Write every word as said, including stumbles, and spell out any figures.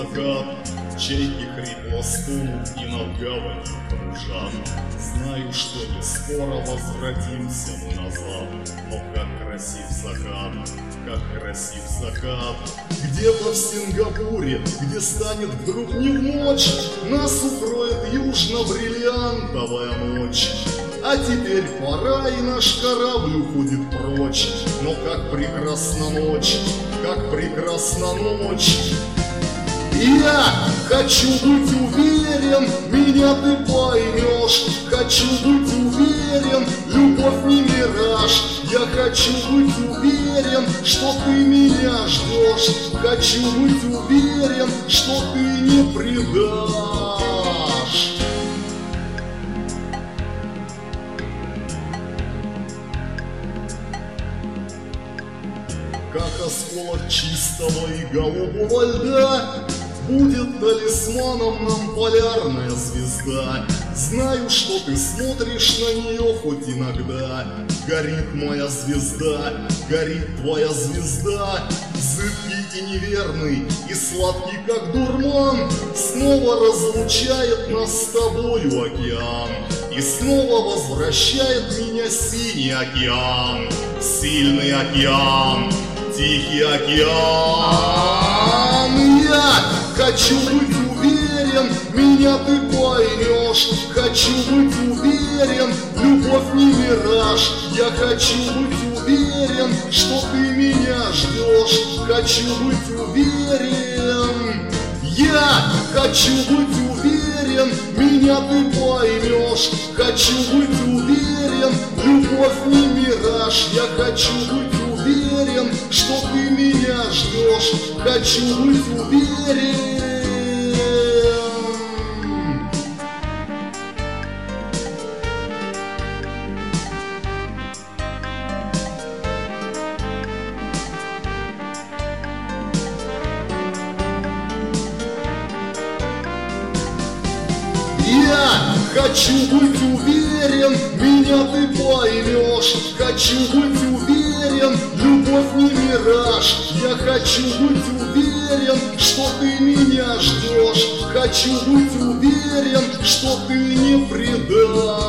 закат, чайки хрипло стонут и над гаванью кружат. Знаю, что не скоро возвратимся мы назад, но как красив закат, как красив закат. Где-то в Сингапуре, где станет вдруг не в ночь, нас укроет южно-бриллиантовая ночь. А теперь пора, и наш корабль уходит прочь. Но как прекрасна ночь, как прекрасна ночь. Я хочу быть уверен, меня ты поймешь. Хочу быть уверен, любовь не мираж. Я хочу быть уверен, что ты меня ждешь. Хочу быть уверен, что ты не предашь. Как осколок чистого и голубого льда будет талисманом нам полярная звезда. Знаю, что ты смотришь на нее хоть иногда. Горит моя звезда, горит твоя звезда. Зыбкий и неверный, и сладкий, как дурман, снова разлучает нас с тобою океан. И снова возвращает меня синий океан, сильный океан, тихий океан. Я хочу быть уверен, меня ты поймешь. Хочу быть уверен, любовь не мираж. Я хочу быть уверен, что ты меня ждешь. Хочу быть уверен. Я хочу быть уверен, меня ты поймешь. Хочу быть уверен, любовь не мираж. Я хочу быть уверен, что ты меня ждешь. Хочу быть уверен. Я хочу быть уверен, меня ты поймешь. Хочу быть уверен, любовь не мираж. Я хочу быть уверен, что ты меня ждешь. Хочу быть уверен, что ты не предашь.